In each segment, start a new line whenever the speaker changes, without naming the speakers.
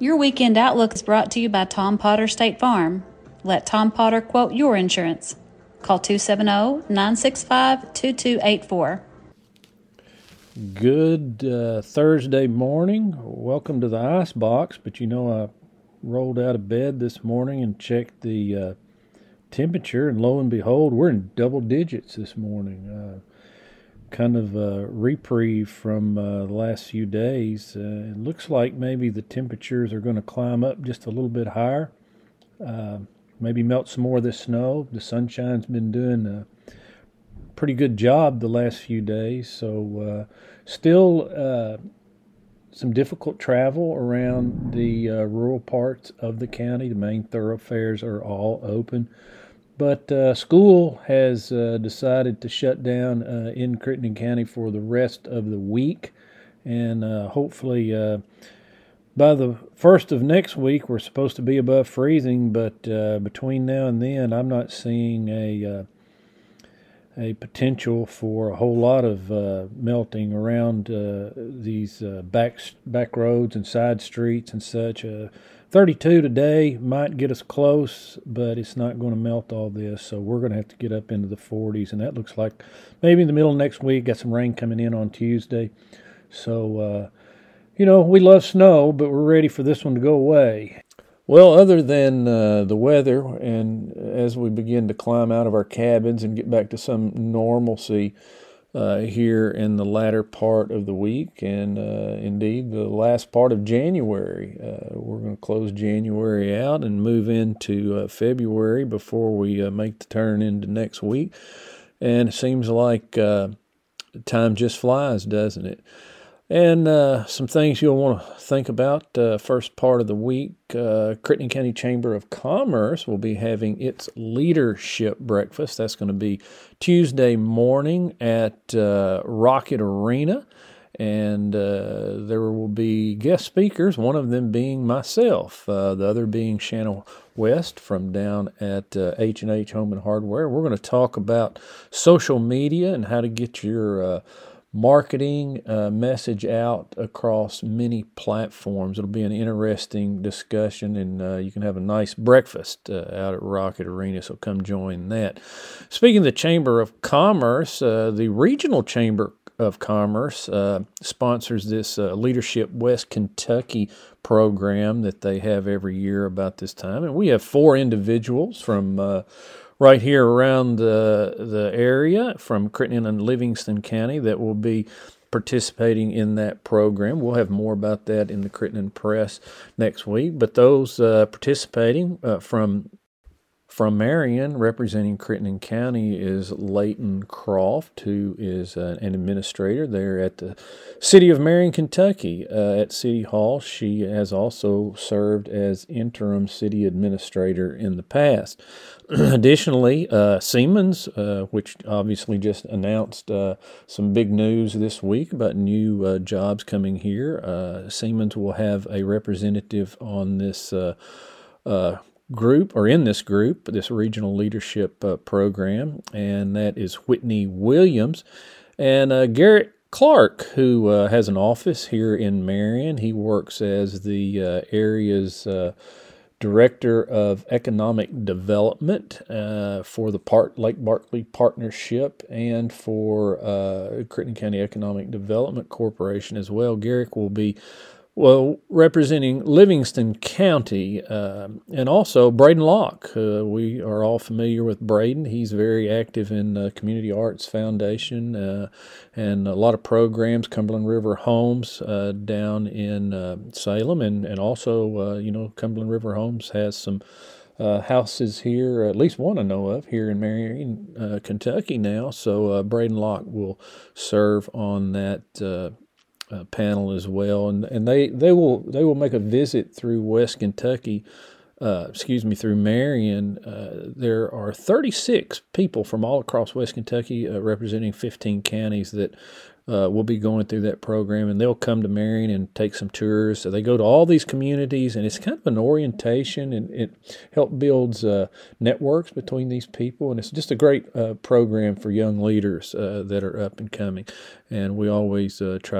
Your Weekend Outlook is brought to you by Tom Potter State Farm. Let Tom Potter quote your insurance. Call 270-965-2284.
Good Thursday morning. Welcome to the Ice Box. But I rolled out of bed this morning and checked the temperature, and lo and behold, we're in double digits this morning. Kind of a reprieve from the last few days. It looks like maybe the temperatures are going to climb up just a little bit higher. Maybe melt some more of this snow. The sunshine's been doing a pretty good job the last few days. So still some difficult travel around the rural parts of the county. The main thoroughfares are all open. But school has decided to shut down in Crittenden County for the rest of the week. And hopefully by the first of next week, we're supposed to be above freezing. But between now and then, I'm not seeing a potential for a whole lot of melting around these back roads and side streets and such. 32 today might get us close, but it's not going to melt all this, so we're going to have to get up into the 40s, and that looks like maybe in the middle of next week. Got some rain coming in on Tuesday. So, we love snow, but we're ready for this one to go away. Well, other than the weather, and as we begin to climb out of our cabins and get back to some normalcy here in the latter part of the week, and indeed the last part of January. We're going to close January out and move into February before we make the turn into next week. And it seems like time just flies, doesn't it? And some things you'll want to think about. First part of the week, Crittenden County Chamber of Commerce will be having its leadership breakfast. That's going to be Tuesday morning at Rocket Arena. And there will be guest speakers, one of them being myself, the other being Shannon West from down at H&H Home and Hardware. We're going to talk about social media and how to get your marketing message out across many platforms. It'll be an interesting discussion, and you can have a nice breakfast out at Rocket Arena, so come join that. Speaking of the Chamber of Commerce, the Regional Chamber of Commerce sponsors this Leadership West Kentucky program that they have every year about this time, and we have 4 individuals from right here around the area from Crittenden and Livingston County that will be participating in that program. We'll have more about that in the Crittenden Press next week. But those participating from Marion, representing Crittenden County, is Leighton Croft, who is an administrator there at the City of Marion, Kentucky, at City Hall. She has also served as interim city administrator in the past. Additionally, Siemens, which obviously just announced some big news this week about new jobs coming here. Siemens will have a representative on this group, or in this group, this regional leadership program, and that is Whitney Williams. And Garrett Clark, who has an office here in Marion. He works as the area's Director of Economic Development for the Lake Barkley Partnership and for Crittenden County Economic Development Corporation as well. Garrick will be representing Livingston County, and also Braden Locke. We are all familiar with Braden. He's very active in Community Arts Foundation and a lot of programs, Cumberland River Homes down in Salem, and also, Cumberland River Homes has some houses here, at least one I know of, here in Marion, Kentucky now. So Braden Locke will serve on that panel as well, and they will make a visit through West Kentucky, through Marion. There are 36 people from all across West Kentucky representing 15 counties that will be going through that program, and they'll come to Marion and take some tours. So they go to all these communities, and it's kind of an orientation, and it builds networks between these people, and it's just a great program for young leaders that are up and coming. And we always try to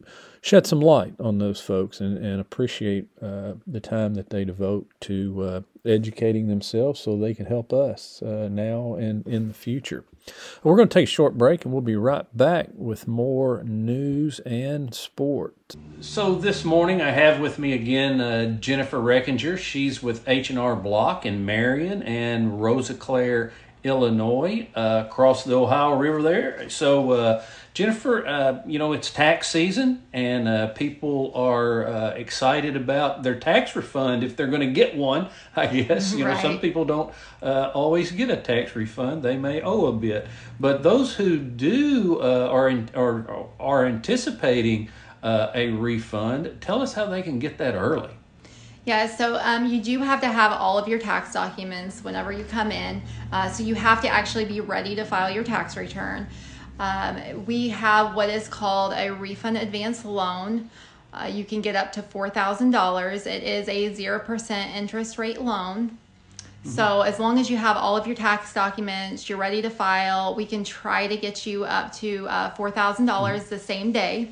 shed some light on those folks and appreciate the time that they devote to educating themselves so they can help us now and in the future. We're going to take a short break, and we'll be right back with more news and sport. So this morning I have with me again Jennifer Reckinger. She's with H&R Block in Marion and Rosiclare, Illinois, across the Ohio River there. So Jennifer, it's tax season, and people are excited about their tax refund if they're going to get one, I guess.
Right.
Some people don't always get a tax refund. They may owe a bit. But those who do are anticipating a refund, tell us how they can get that early.
Yeah, so you do have to have all of your tax documents whenever you come in. So you have to actually be ready to file your tax return. We have what is called a refund advance loan. You can get up to $4,000. It is a 0% interest rate loan. So as long as you have all of your tax documents, you're ready to file, we can try to get you up to $4,000 the same day.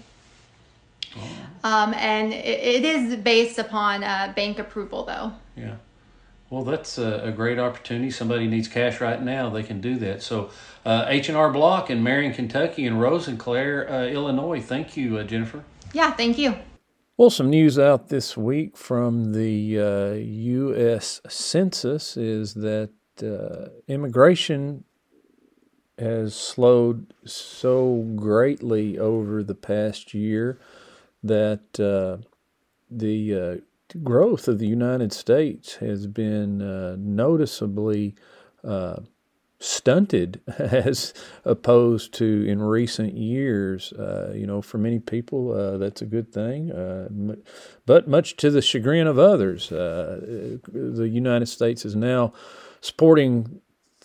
And it is based upon bank approval, though.
Yeah. Well, that's a great opportunity. Somebody needs cash right now, they can do that. So H&R Block in Marion, Kentucky, and Rosiclare, Illinois. Thank you, Jennifer.
Yeah, thank you.
Well, some news out this week from the U.S. Census is that immigration has slowed so greatly over the past year that the growth of the United States has been noticeably stunted as opposed to in recent years. For many people, that's a good thing. But much to the chagrin of others, the United States is now sporting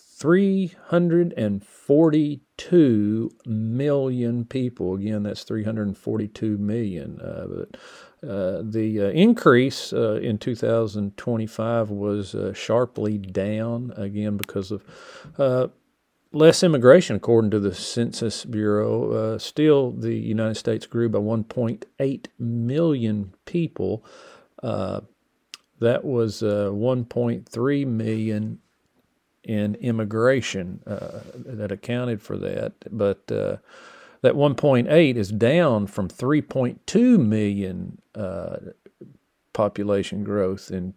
342 million people. Again, that's 342 million. The increase in 2025 was sharply down, again, because of less immigration, according to the Census Bureau. Still, the United States grew by 1.8 million people. That was 1.3 million in immigration that accounted for that. But that 1.8 is down from 3.2 million population growth in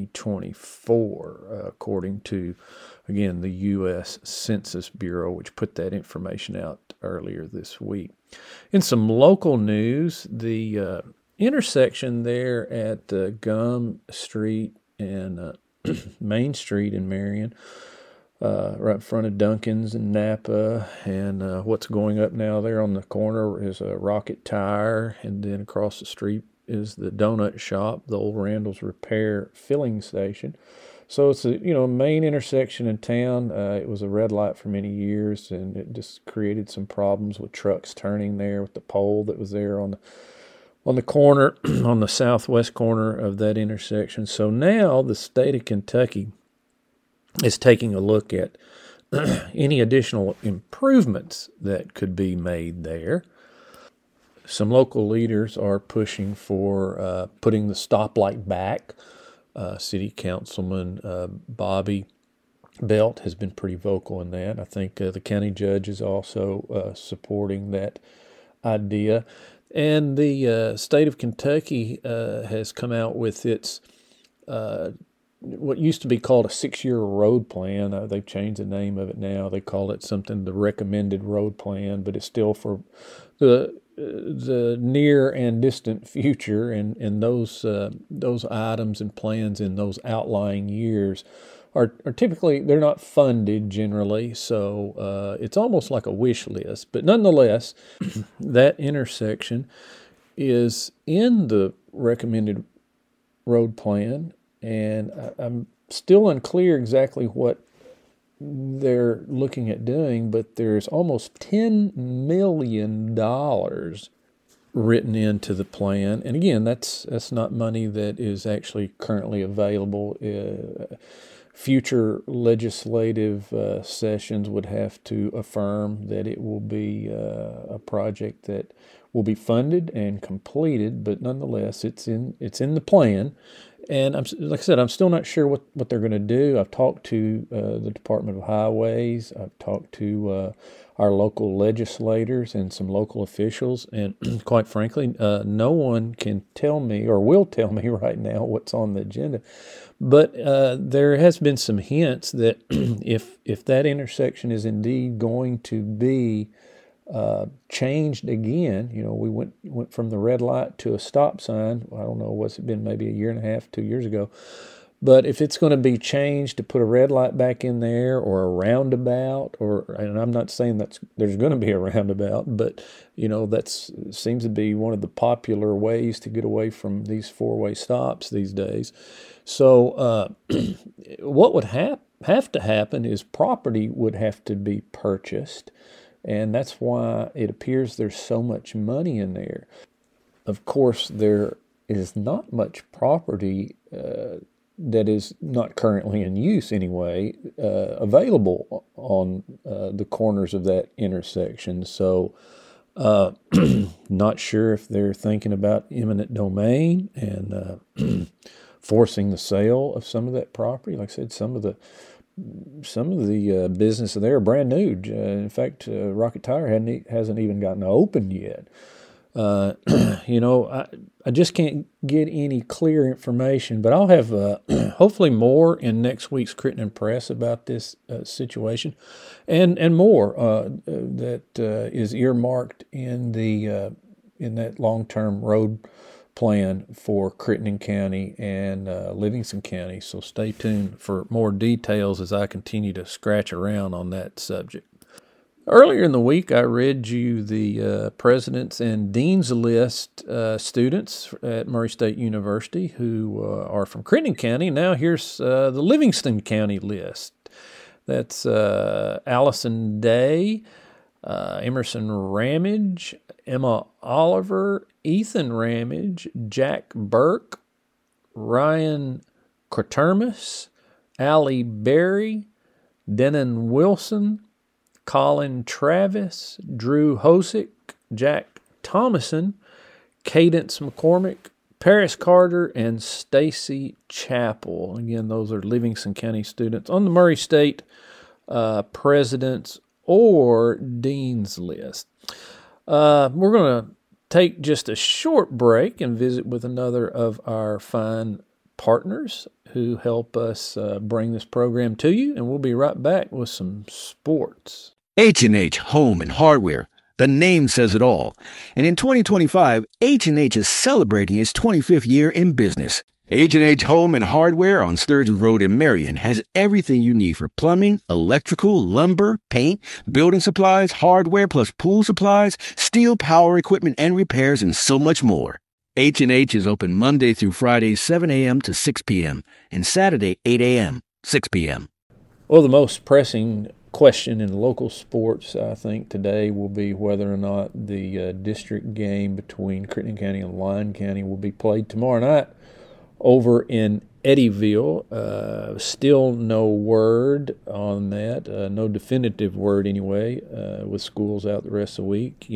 2024, according to, again, the U.S. Census Bureau, which put that information out earlier this week. In some local news, the intersection there at Gum Street and Main Street in Marion, right in front of Dunkin's and Napa, and what's going up now there on the corner is a Rocket Tire, and then across the street is the donut shop, the old Randall's Repair filling station. So it's a main intersection in town. It was a red light for many years, and it just created some problems with trucks turning there with the pole that was there on the corner, on the southwest corner of that intersection. So now the state of Kentucky is taking a look at any additional improvements that could be made there. Some local leaders are pushing for putting the stoplight back. City Councilman Bobby Belt has been pretty vocal in that. I think the county judge is also supporting that idea. And the state of Kentucky has come out with its what used to be called a 6-year road plan. They've changed the name of it now. They call it something, the recommended road plan, but it's still for the near and distant future, and those items and plans in those outlying years are typically, they're not funded generally, so it's almost like a wish list. But nonetheless, that intersection is in the recommended road plan, and I'm still unclear exactly what they're looking at doing, but there's almost $10 million written into the plan. And again, that's not money that is actually currently available. Future legislative sessions would have to affirm that it will be a project that will be funded and completed, but nonetheless, it's in the plan. And like I said, I'm still not sure what they're going to do. I've talked to the Department of Highways. I've talked to our local legislators and some local officials. And quite frankly, no one can tell me or will tell me right now what's on the agenda. But there has been some hints that if that intersection is indeed going to be changed again, we went from the red light to a stop sign. I don't know, what's it been, maybe a year and a half, 2 years ago. But if it's going to be changed to put a red light back in there or a roundabout, and I'm not saying there's going to be a roundabout, but that seems to be one of the popular ways to get away from these four-way stops these days. So what would have to happen is property would have to be purchased. And that's why it appears there's so much money in there. Of course, there is not much property that is not currently in use anyway, available on the corners of that intersection. So not sure if they're thinking about eminent domain and forcing the sale of some of that property. Like I said, some of the businesses there are brand new. In fact, Rocket Tire hasn't even gotten open yet. I just can't get any clear information, but I'll have hopefully more in next week's Crittenden Press about this situation, and more that is earmarked in that long-term road plan for Crittenden County and Livingston County. So stay tuned for more details as I continue to scratch around on that subject. Earlier in the week, I read you the President's and Dean's List students at Murray State University who are from Crittenden County. Now here's the Livingston County list. That's Allison Day, Emerson Ramage, Emma Oliver, Ethan Ramage, Jack Burke, Ryan Quatermas, Allie Berry, Denon Wilson, Colin Travis, Drew Hosick, Jack Thomason, Cadence McCormick, Paris Carter, and Stacy Chappell. Again, those are Livingston County students on the Murray State President's or Dean's List. We're going to take just a short break and visit with another of our fine partners who help us bring this program to you, and we'll be right back with some sports.
H&H Home and Hardware. The name says it all. And in 2025, H&H is celebrating its 25th year in business. H&H Home and Hardware on Sturgeon Road in Marion has everything you need for plumbing, electrical, lumber, paint, building supplies, hardware plus pool supplies, steel power equipment and repairs, and so much more. H&H is open Monday through Friday, 7 a.m. to 6 p.m. and Saturday, 8 a.m., 6 p.m.
Well, the most pressing question in local sports, I think, today will be whether or not the district game between Crittenden County and Lyon County will be played tomorrow night over in Eddyville. Still no word on that, no definitive word anyway, with schools out the rest of the week.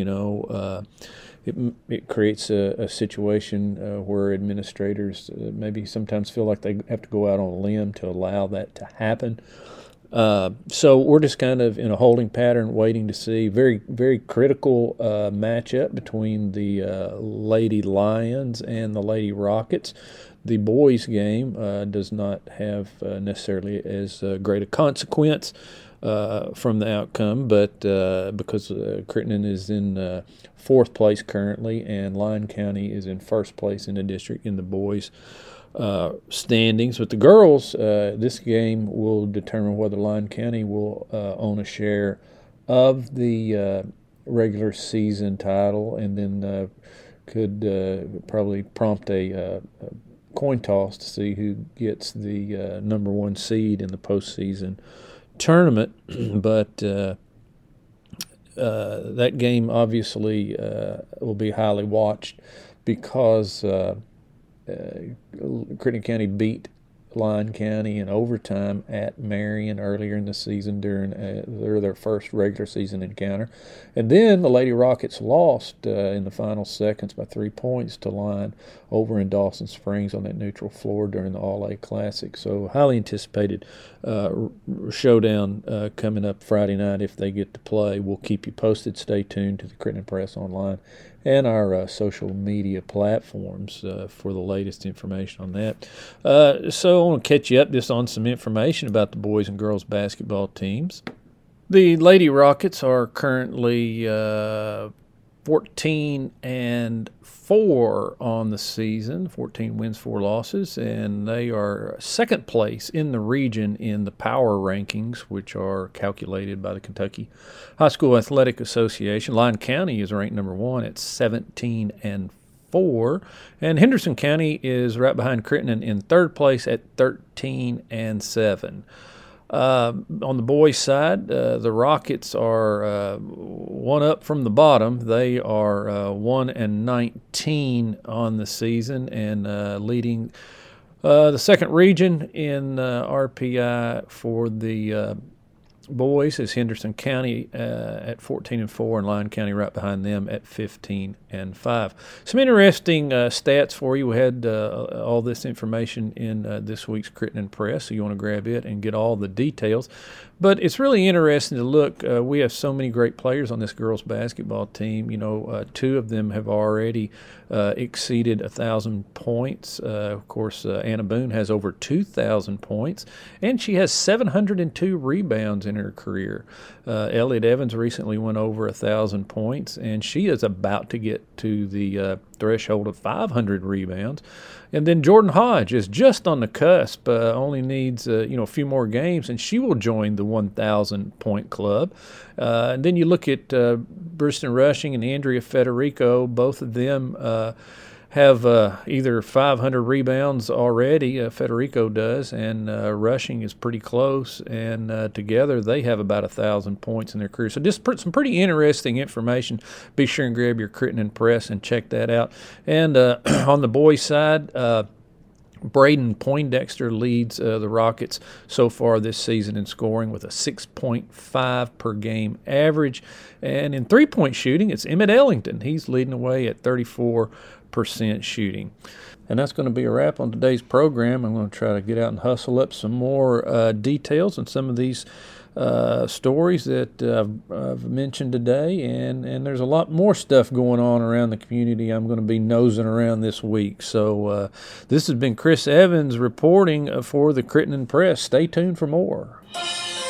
It creates a situation where administrators maybe sometimes feel like they have to go out on a limb to allow that to happen. So we're just kind of in a holding pattern, waiting to see. Very, very critical matchup between the Lady Lions and the Lady Rockets. The boys' game does not have necessarily as great a consequence from the outcome, but because Crittenden is in fourth place currently and Lyon County is in first place in the district in the boys' standings. With the girls, this game will determine whether Lyon County will own a share of the regular season title, and then could probably prompt a coin toss to see who gets the number one seed in the postseason tournament. But that game obviously will be highly watched because Crittenden County beat Lyon County in overtime at Marion earlier in the season during their first regular season encounter. And then the Lady Rockets lost in the final seconds by 3 points to Lyon over in Dawson Springs on that neutral floor during the All-A Classic. So highly anticipated showdown coming up Friday night if they get to play. We'll keep you posted. Stay tuned to the Crittenden Press Online and our social media platforms for the latest information on that. So I want to catch you up just on some information about the boys and girls basketball teams. The Lady Rockets are currently 14-4 on the season, 14 wins, 4 losses, and they are second place in the region in the power rankings, which are calculated by the Kentucky High School Athletic Association. Lyon County is ranked number 1 at 17-4, and Henderson County is right behind Crittenden in third place at 13-7. On the boys' side, the Rockets are one up from the bottom. They are 1-19 on the season and leading the second region in RPI for the boys is Henderson County at 14-4, and Lyon County right behind them at 15-5. Some interesting stats for you. We had all this information in this week's Crittenden Press, so you want to grab it and get all the details. But it's really interesting to look. We have so many great players on this girls' basketball team. 2 of them have already exceeded 1,000 points. Of course, Anna Boone has over 2,000 points, and she has 702 rebounds in her career. Elliot Evans recently went over 1,000 points, and she is about to get to the threshold of 500 rebounds. And then Jordan Hodge is just on the cusp, only needs a few more games, and she will join the 1,000-point club. And then you look at Bristol Rushing and Andrea Federico. Both of them have either 500 rebounds already, Federico does, and Rushing is pretty close, and together they have about 1,000 points in their career. So just some pretty interesting information. Be sure and grab your Crittenden Press and check that out. And on the boys' side, Braden Poindexter leads the Rockets so far this season in scoring with a 6.5 per game average. And in three-point shooting, it's Emmett Ellington. He's leading the way at 34% shooting. And that's going to be a wrap on today's program. I'm going to try to get out and hustle up some more details on some of these stories that I've mentioned today, and there's a lot more stuff going on around the community I'm going to be nosing around this week. So this has been Chris Evans reporting for the Crittenden Press. Stay tuned for more.